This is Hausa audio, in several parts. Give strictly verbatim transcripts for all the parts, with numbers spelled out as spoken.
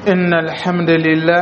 إن الحمد لله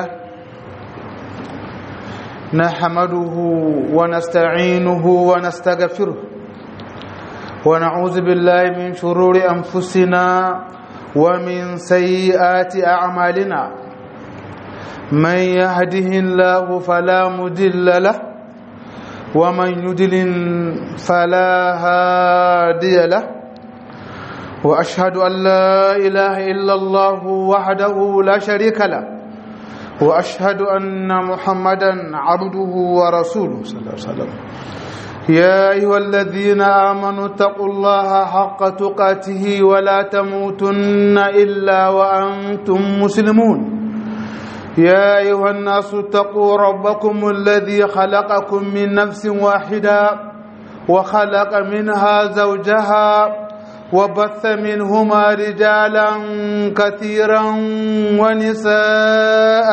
نحمده ونستعينه ونستغفره ونعوذ بالله من شرور أنفسنا ومن سيئات أعمالنا من يهده الله فلا مضل له ومن يضلل فلا هادي له وأشهد أن لا إله إلا الله وحده لا شريك له وأشهد أن محمدا عبده ورسوله صلى الله عليه وسلم يا أيها الذين آمنوا اتقوا الله حق تقاته ولا تموتن إلا وأنتم مسلمون يا أيها الناس اتقوا ربكم الذي خلقكم من نفس واحدة وخلق منها زوجها وبث منهما رجالا كثيرا ونساء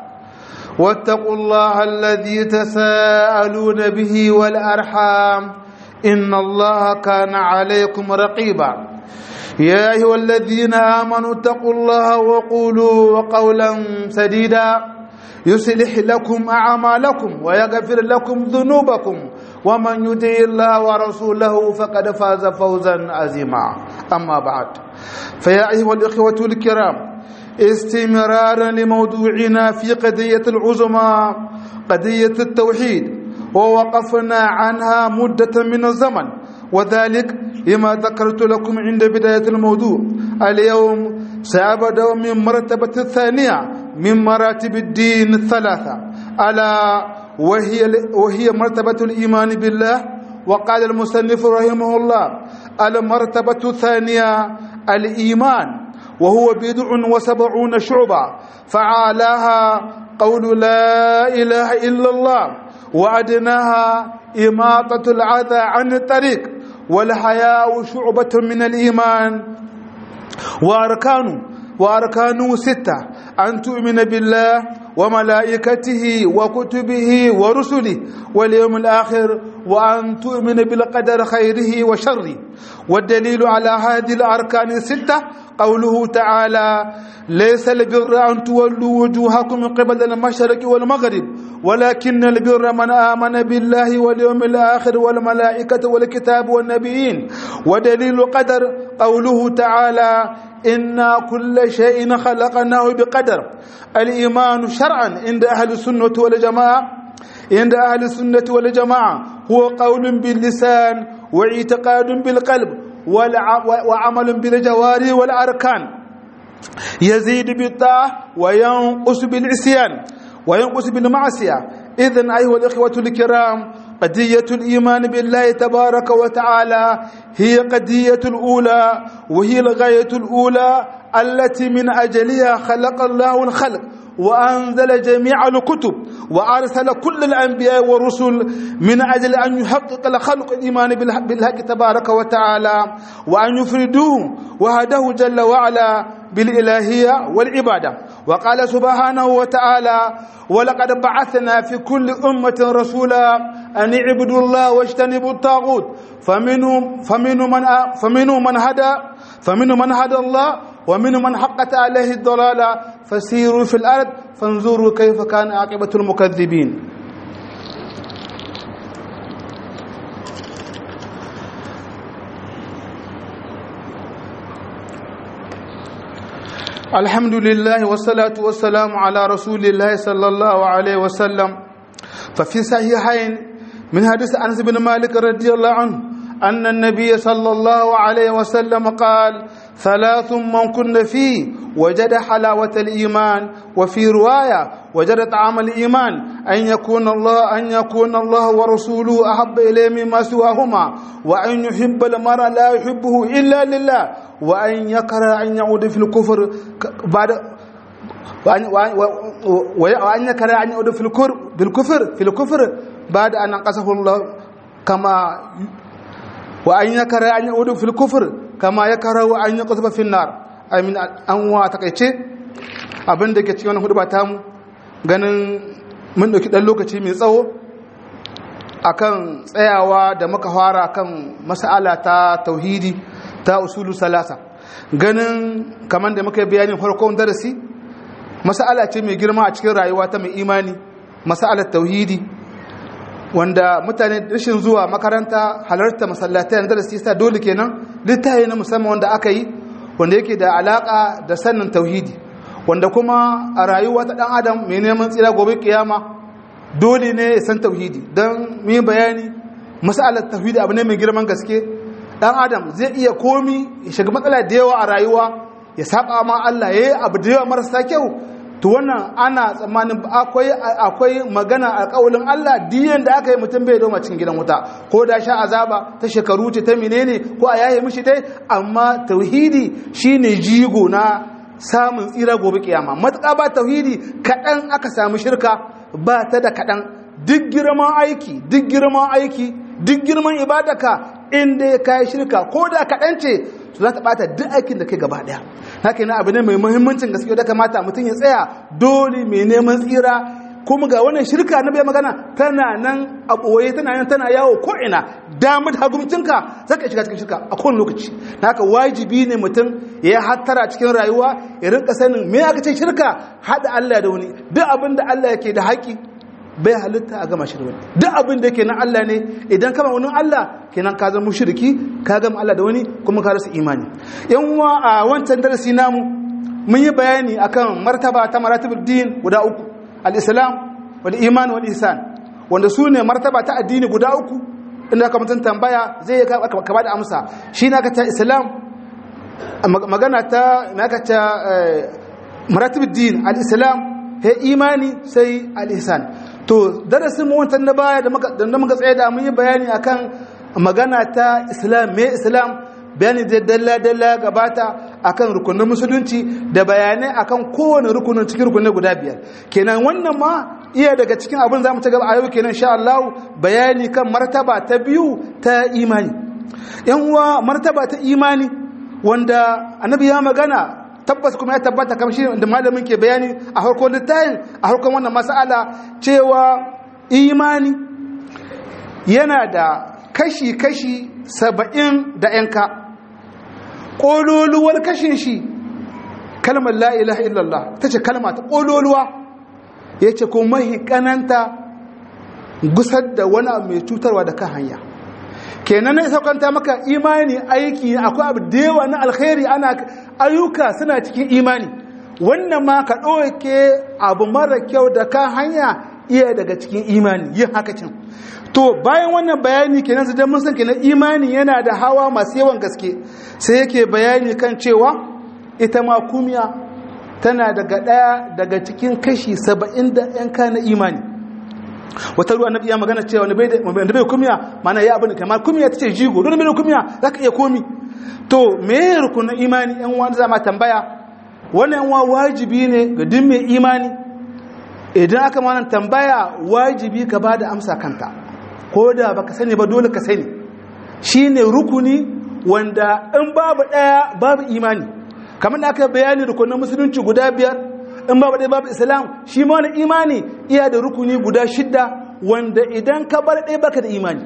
واتقوا الله الذي تساءلون به والأرحام إن الله كان عليكم رقيبا يا أيها الذين آمنوا اتقوا الله وقولوا قولا سديدا يصلح لكم أعمالكم ويغفر لكم ذنوبكم ومن يطع الله ورسوله فقد فاز فوزا عظيما أما بعد فيا أيها الإخوة الكرام استمرارا لموضوعنا في قضية العظمى قضية التوحيد ووقفنا عنها مدة من الزمن وذلك لما ذكرت لكم عند بداية الموضوع. اليوم سأبدأ من مرتبة الثانية من مراتب الدين الثلاثة ألا وهي وهي مرتبة الإيمان بالله. وقال المصنف رحمه الله المرتبة الثانية الإيمان وهو بدع وسبعون شعبة فعالاها قول لا إله إلا الله وأدناها إماطة العذى عن الطريق والحياء شعبة من الإيمان وأركانه وأركانه ستة أن تؤمن بالله وملائكته وكتبه ورسله واليوم الآخر وأن تؤمن بالقدر خيره وشره. والدليل على هذه الأركان الستة قوله تعالى ليس البر أن تولوا وجوهكم من قبل المشرق والمغرب ولكن البر من آمن بالله واليوم الآخر والملائكة والكتاب والنبيين. ودليل القدر قوله تعالى إنا كل شيء خلقناه بقدر. الإيمان شرعا عند أهل السنة والجماعة عند أهل السنة والجماعة هو قول باللسان واعتقاد بالقلب وعمل بالجوارح والأركان يزيد بالطاعة وينقص بالعصيان وينقص بالمعصية. إذن أيها الإخوة الكرام قضية الإيمان بالله تبارك وتعالى هي قضية الأولى وهي الغاية الأولى التي من أجلها خلق الله الخلق وأنزل جميع الكتب وأرسل كل الأنبياء والرسل من أجل أن يحقق الخلق الإيمان بالحق تبارك وتعالى وأن يفردوه وهداه جل وعلا بالإلهية والعبادة. وقال سبحانه وتعالى ولقد بعثنا في كل أمة رسولا أن اعبدوا الله واجتنبوا الطاغوت فمنهم فمنهم من فمنهم من هدى فمنهم من هدى الله ومنهم من حقت عليه الضلالة فسيروا في الأرض فانظروا كيف كان عاقبة المكذبين. الحمد لله والصلاة والسلام على رسول الله صلى الله عليه وسلم. ففي صحيحين من حديث أنس بن مالك رضي الله عنه أن النبي صلى الله عليه وسلم قال ثلاث من كن فيه وجد حلاوة الإيمان وفي رواية وجد طعام الإيمان أن يكون الله أن يكون الله ورسوله أحب إليه مما سواهما وأن يحب المرء لا يحبه إلا لله وأن يكره أن يعود في الكفر بعد وأن وأن يكره أن يعود في الكفر بالكفر في الكفر بعد أن أنقذه الله كما وأن يكره أن يعود في الكفر كما يكره أن يقذف في النار. amin an wa takaice abin da ke cikin wannan huduba tamu ganin mun dauki dan lokaci mai tsawo akan tsayawa da muka fara kan mas'ala ta tauhidi ta usulu salasa ganin kamar da muka yi bayanin farkon darasi mas'ala ce mai girma a cikin rayuwa ta mai imani, mas'alar tauhidi, wanda mutane rashin zuwa makaranta, halarta masallatai yanzu da sista dole kenan littafi na musamman wanda aka yi wanda yake da alaka da sannin tauhidi, wanda kuma a rayuwa ta dan adam mai neman tsira gobe kiyama dole ne ya san tauhidi. don mu bayani mas'alar tauhidi abu ne mai girman gaske. dan adam zai iya komi ya shiga matsala da yawa a rayuwa, ya saba ma Allah, yayi abu da yawa marasa kyau, to wannan ana tsammanin akwai akwai magana alƙawalin Allah diyan da aka yi mutum bai doma cikin gidan wuta, ko da sha azaba ta shekaru ce ta menene ko a yaye mishi dai, amma tauhidi shine jigo na samun tsira gobe kiyama. matuƙa ba tauhidi kaɗan aka samu shirka, ba ta da kaɗan. duk girman aiki duk girman aiki duk girman ibadaka inda ya kai shirka ko da kaɗan ce, to za ta ɓata duk aikin da kai gaba ɗaya. haka yana abu ne mai muhimmancin gaske da kamata mutum ya tsaya dole mai neman tsira. kuma ga wannan shirka na bai magana tana nan a ɓoye, tana nan tana yawo ko'ina, damar hagumcinka za ka shiga cikin shirka a kowane lokaci. haka wajibi ne mutum ya hattara cikin rayuwa, ya rinka sanin me aka ce shirka, haɗa Allah da wani. duk abin da Allah yake da haƙi bai halitta a gama shirka. duk abin da yake na Allah ne, idan kama wani Allah kenan ka zama mushriki, ka gama Allah da wani, kuma ka rasa imani. yan uwa, a wancan darasi namu mun yi bayani akan martaba ta maratibul din guda uku, al-islam wal iman wal ihsan, wanda su ne martaba ta addini guda uku. inda ka mutum tambaya zai ka ba da amsa. shi na ka ta islam, magana ta na ka ta maratibul din, al-islam he imani sai al-ihsan. to darasin mu wancan na baya da muka tsaye da mun yi bayani akan magana ta islam, me islam, bayani da dalla dalla gabata akan rukunin musulunci da bayanai akan kowane rukunin cikin rukunai guda biyar. kenan wannan ma iya daga cikin abin zamu ta gaba a yau kenan insha Allah, bayani kan martaba ta biyu ta imani. yan uwa, martaba ta imani wanda annabi ya magana, tabbas kuma ya tabbata kamar shi da malamin ke bayani a harkar littafin, a harkar wannan mas'ala, cewa imani yana da kashi-kashi saba'in da yanka. ƙololuwar kashin shi kalmar la ilaha illallah, ta ce kalma ta ƙololuwa. ya ce kuma mahi ƙananta gusar da wani abu mai cutarwa da kan hanya. kenan ne saukanta maka imani aiki, akwai abu da yawa na alkhairi, ana ayyuka suna cikin imani. wannan ma ka ɗauke abu mara kyau da kan hanya iya daga cikin imani, yin haka cin. to bayan wannan bayani kenan su dan mun san kenan imani yana da hawa masu yawan gaske, sai yake bayani kan cewa ita ma kumiya tana daga ɗaya daga cikin kashi saba'in da yanka na imani. wata ruwa nabi ya magana cewa wanda bai da bai kumiya mana ya abin kamar kumiya tace jigo, don bai da kumiya zaka iya komi. to me rukunin imani yan wanda zama tambaya, wannan wa wajibi ne ga duk mai imani. idan aka mana tambaya wajibi ka bada amsa kanta, ko da baka sani ba dole ka sani. shine rukuni wanda in babu daya babu imani, kamar da aka bayani rukunin musulunci guda biyar, in babu ɗaya babu islam. shi ma wani imani iya da rukuni guda shidda, wanda idan ka bar ɗaya baka da imani.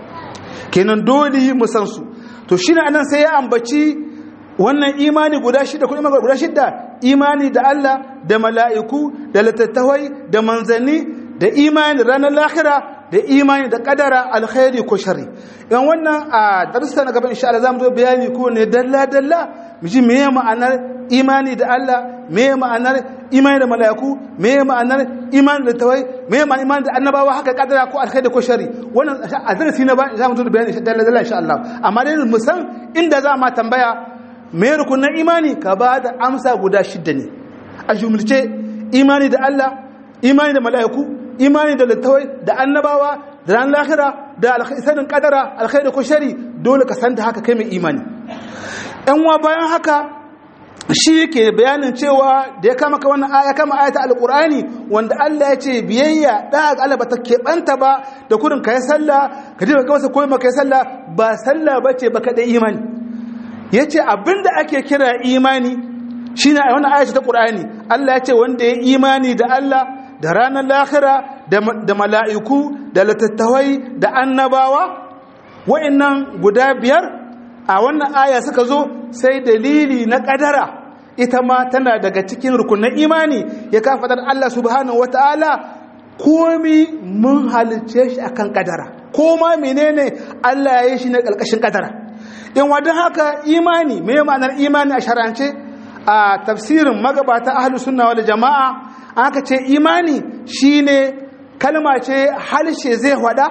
kenan dole mu san su. to shi ne anan sai ya ambaci wannan imani guda shidda, kuma imani guda shidda: imani da Allah, da mala'iku, da littattafai, da manzanni, da imani ranar lahira, da imani da kadara alkhairi ko shari. yan wannan a darsa na gaban insha Allah zamu zo bayani ko ne dalla dalla, mu ji meye ma'anar imani da Allah, meye ma'anar imani da mala'iku, meye ma'anar imani da tawai, meye ma'anar imani da annabawa, haka kadara ko alkhairi ko shari. wannan a darasi na ba zamu zo bayani dalla dalla insha Allah. amma dai mu san inda za mu tambaya me rukunin imani, ka ba da amsa guda shidda ne a jumlace: imani da Allah, imani da mala'iku, imani da littawai, da annabawa, da ran lahira, da alkhairin kadara alkhairi ko shari. dole ka san da haka kai mai imani. yan wa bayan haka shi yake bayanin cewa da ya kama ka wannan aya, kama ayata alqur'ani wanda Allah ya ce biyayya da ga Allah ba ta keɓanta ba da kurin kai sallah ka je ka masa koyi maka sallah, ba sallah bace ba kada imani. yace abinda ake kira imani shine a wannan ayata ta Qur'ani. Allah ya ce wanda ya imani da Allah, da ranar lahira, da mala'iku, da littattafai, da annabawa, wa'annan guda biyar a wannan aya suka zo sai dalili na kadara ita ma tana daga cikin rukunin imani ya ka fadar Allah subhanahu wataala komi mun halice shi akan kadara ko ma menene Allah ya yi shi ne kalkashin kadara in wadan haka imani me ma'anar imani a shar'ance a tafsirin magabata ahlus sunna wal jamaa aka ce imani shine kalma ce harshe zai hada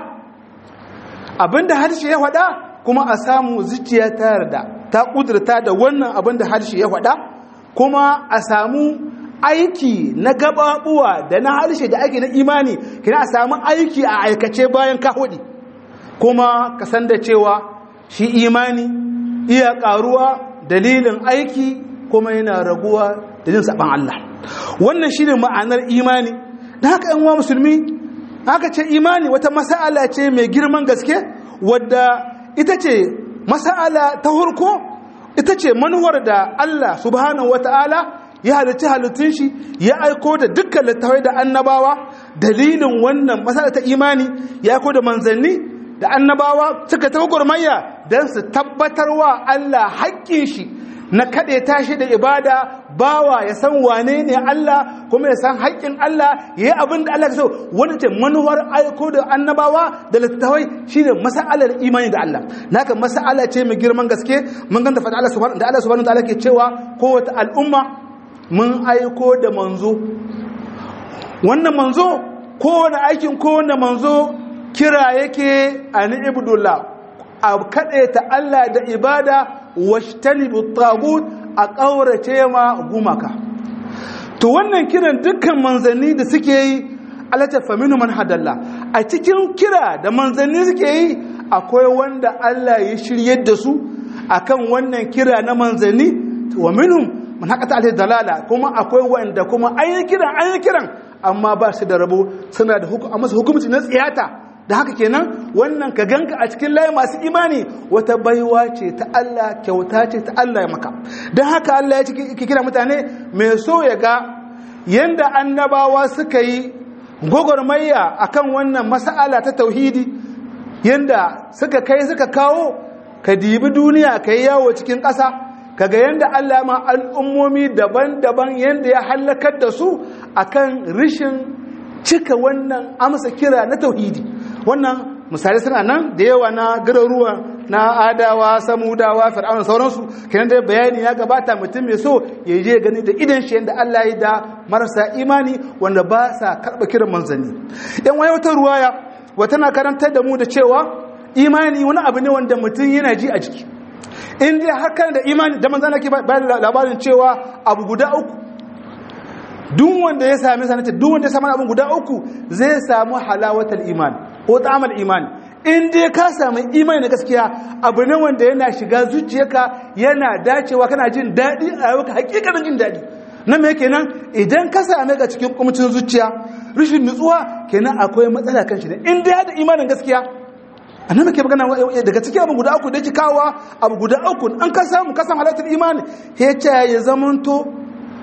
abinda harshe ya hada kuma a samu zuciya ta yarda ta kudurta da wannan abinda harshe ya hada kuma a samu aiki na gababuwa da na harshe da ake na imani kina a samu aiki a aikace bayan ka hudi kuma ka san da cewa shi imani iya karuwa dalilin aiki kuma yana raguwa dalilin saban Allah wannan shine ma'anar imani dan haka ɗan uwa musulmi haka ce imani wata mas'ala ce mai girman gaske wadda ita ce mas'ala ta hurko ita ce manuwar da Allah subhanahu wataala ya halitta halittun shi ya aiko da dukkan littafai da annabawa dalilin wannan masala ta imani ya aiko da manzanni da annabawa suka ta gurmayya don su tabbatarwa Allah haƙƙin shi na kaɗe tashi da ibada bawa ya san wane ne Allah kuma ya san haƙƙin Allah ya yi abin da Allah ya so wani ce manuwar aiko da annabawa da littafai shine masalar imani da Allah naka masala ce mai girman gaske mun ganta fata Allah subhanahu da Allah subhanahu wa ta'ala ke cewa kowace al'umma mun aiko da manzo wannan manzo kowane aikin kowane manzo kira yake an ibudullah a kaɗe ta Allah da ibada washtanibu tagut a ƙaurace ma gumaka to wannan kiran dukkan manzanni da suke yi Allah ta faminu man hadalla a cikin kira da manzanni suke yi akwai wanda Allah ya shiryar da su akan wannan kira na manzanni wa minhum man haƙata alai dalala kuma akwai wanda kuma ayi kiran ayi kiran amma ba su da rabo suna da hukumci na tsiyata da haka kenan wannan ka ganka a cikin layi masu imani wata baiwa ce ta Allah kyauta ce ta Allah ya maka don haka Allah ya ciki kira mutane mai so ya ga yanda annabawa suka yi gwagwarmayya akan wannan mas'ala ta tauhidi yanda suka kai suka kawo ka dibi duniya ka yi yawo cikin ƙasa kaga yanda Allah ma al'ummomi daban-daban yanda ya halakar da su akan rishin cika wannan amsa kira na tauhidi wannan misali suna nan da yawa na garuruwa na adawa samudawa fir'auna sauransu kenan da bayani ya gabata mutum mai so ya je gani da idan shi yanda Allah ya da marasa imani wanda ba sa karba kiran manzanni yan waye wata ruwaya wata na karantar da mu da cewa imani wani abu ne wanda mutum yana ji a jiki in dai haka da imani da manzana ke bayan labarin cewa abu guda uku duk wanda ya sami sanata duk wanda ya sami abin guda uku zai samu halawatul iman ko ta'amal iman in dai ka sami imani na gaskiya abu ne wanda yana shiga zuciyarka yana dacewa kana jin daɗi a rayuwarka hakikanin jin daɗi na me kenan idan ka sami ga cikin kumcin zuciya rashin nutsuwa kenan akwai matsala kan shi ne in dai da imanin gaskiya annabi ke magana daga cikin abu guda uku da yake kawo abu guda uku an ka samu ka san halatul imani ya ce ya zamanto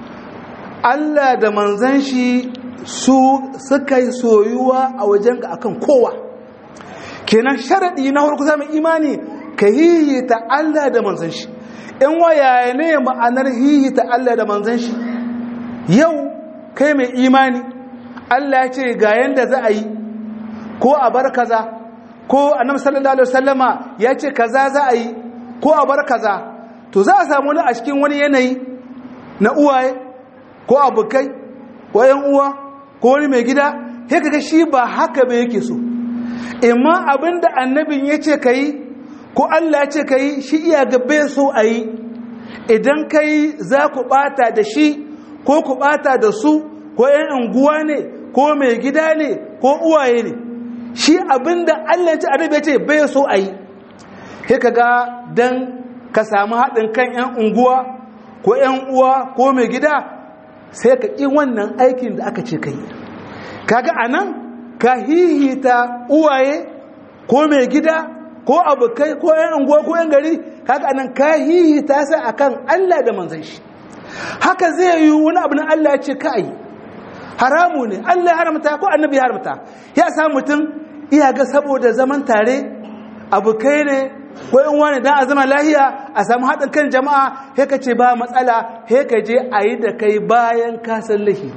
Allah da manzan shi su suka yi soyuwa a wajenka akan kowa kenan sharadi na farko zamu imani ka hihita Allah da manzan shi in waya ne ma'anar hihita Allah da manzan shi yau kai mai imani Allah ya ce ga yanda za a yi ko a bar kaza ko annabi sallallahu alaihi wasallama ya ce kaza za a yi ko a bar kaza to za a samu wani a cikin wani yanayi na uwaye ko abokai ko yan uwa ko wani mai gida sai kaga shi ba haka ba yake so amma abinda annabin ya ce kai ko Allah ya ce kai shi iya ga bai so a yi idan kai za ku bata da shi ko ku bata da su ko yan unguwa ne ko mai gida ne ko uwaye ne shi abinda Allah ya ce annabi ya ce bai so a yi sai kaga dan ka samu haɗin kan yan unguwa ko yan uwa ko mai gida sai ka ƙi wannan aikin da aka ce kai kaga anan ka hihita uwaye ko mai gida ko abokai ko yan unguwa ko yan gari kaga anan ka hihita sai akan Allah da manzon shi haka zai yi wani abu na Allah ya ce ka yi haramu ne Allah ya haramta ko annabi ya haramta ya sa mutum iya ga saboda zaman tare abokai ne ko yan wani dan a zama lahiya a samu haɗin kan jama'a he ka ce ba matsala he ka je a yi da kai bayan ka san lahi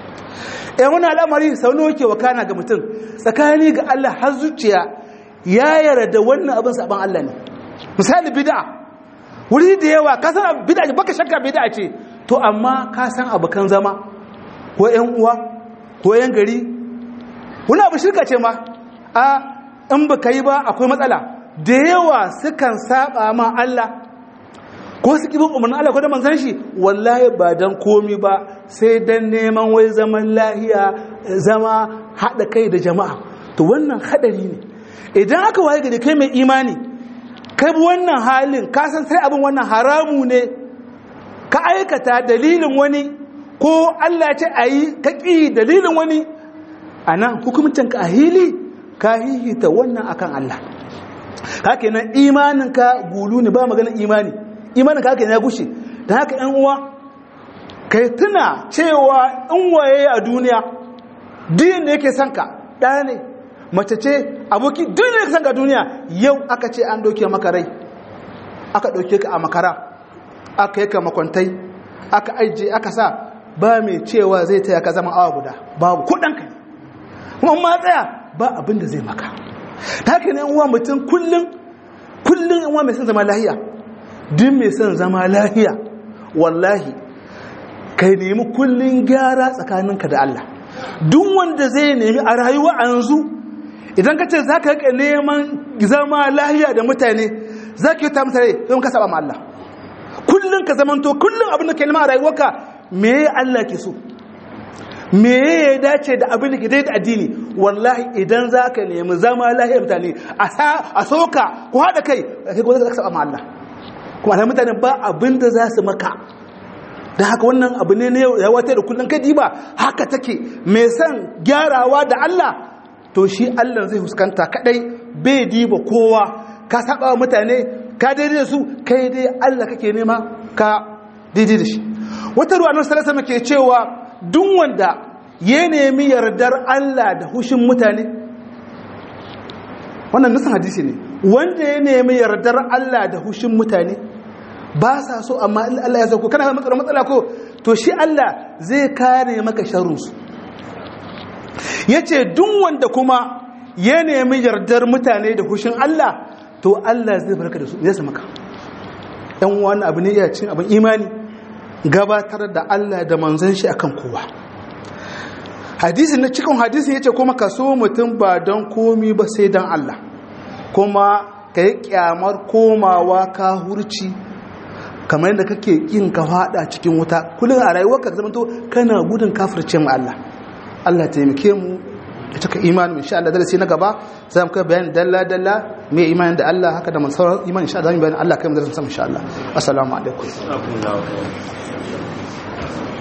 eh wani al'amari sau nawa ke wakana ga mutum tsakani ga Allah har zuciya ya yarda wannan abin saban Allah ne misali bid'a wuri da yawa ka san bid'a baka shakka bid'a ce to amma ka san abukan zama ko ƴan uwa ko ƴan gari wani abu shirka ce ma a in baka yi ba akwai matsala da yawa sukan saba ma Allah ko su kibin umarnin Allah ko da manzon shi wallahi ba dan komi ba sai dan neman wai zaman lahiya zama hada kai da jama'a to wannan hadari ne idan aka waye gari kai mai imani kai wannan halin ka san sai abin wannan haramu ne ka aikata dalilin wani ko Allah ya ce ayi ka ki dalilin wani anan hukuncin ka ahili ka hihita wannan akan Allah ka kenan imaninka gulu ne ba maganar imani imaninka haka ne ya gushe dan haka ɗan uwa kai tuna cewa in waye a duniya din da yake son ka ɗaya ne mace ce aboki duk da yake son ka duniya yau aka ce an doke maka rai aka doke ka a makara aka yi ka makwantai aka aije aka sa ba mai cewa zai taya ka zama awa guda babu kuɗanka ne kuma ma tsaya ba abin da zai maka ta haka ne uwa mutum kullum kullum uwa mai son zama lahiya duk mai son zama lahiya wallahi kai nemi kullum gyara tsakaninka da Allah duk wanda zai nemi a rayuwa a yanzu idan ka ce za ka rika neman zama lahiya da mutane za ka yi ta mutane don ka saba ma Allah kullum ka zamanto kullum abin da ke nema a rayuwarka me Allah ke so me ya dace da abin da ke daidai da addini wallahi idan za ka nemi zama lahiyar mutane a soka ko haɗa kai kai ko za ka saba ma Allah kuma alhamdu mutane ba abin da za su maka da haka wannan abu ne ya wata da kullum kadi ba haka take mai son gyarawa da Allah to shi Allah zai huskanta kadai bai diba kowa ka saba wa mutane ka daidai da su kai dai Allah kake nema ka daidai da shi wata ruwa nan sallallahu alaihi ke cewa duk wanda ya nemi yardar Allah da hushin mutane wannan nasan hadisi ne wanda ya nemi yardar Allah da hushin mutane ba sa so amma Allah ya sauko kana matsala matsala ko to shi Allah zai kare maka sharrunsu yace duk wanda kuma ya nemi yardar mutane da hushin Allah to Allah zai barka da su zai sa maka dan wani abu ne ya cin abin imani gabatar da Allah da manzon shi akan kowa hadisi na cikin hadisi yace kuma ka so mutum ba don komi ba sai dan Allah kuma kai kyamar komawa ka hurci kamar yadda kake kin ka fada cikin wuta kullun a rayuwarka ka zamanto kana gudun kafirce mu Allah Allah taimake mu da cika imani insha Allah darasi na gaba za mu kai bayani dalla dalla me imani da Allah haka da man sauran imani insha Allah bayani Allah kai mu darasin insha Allah assalamu alaikum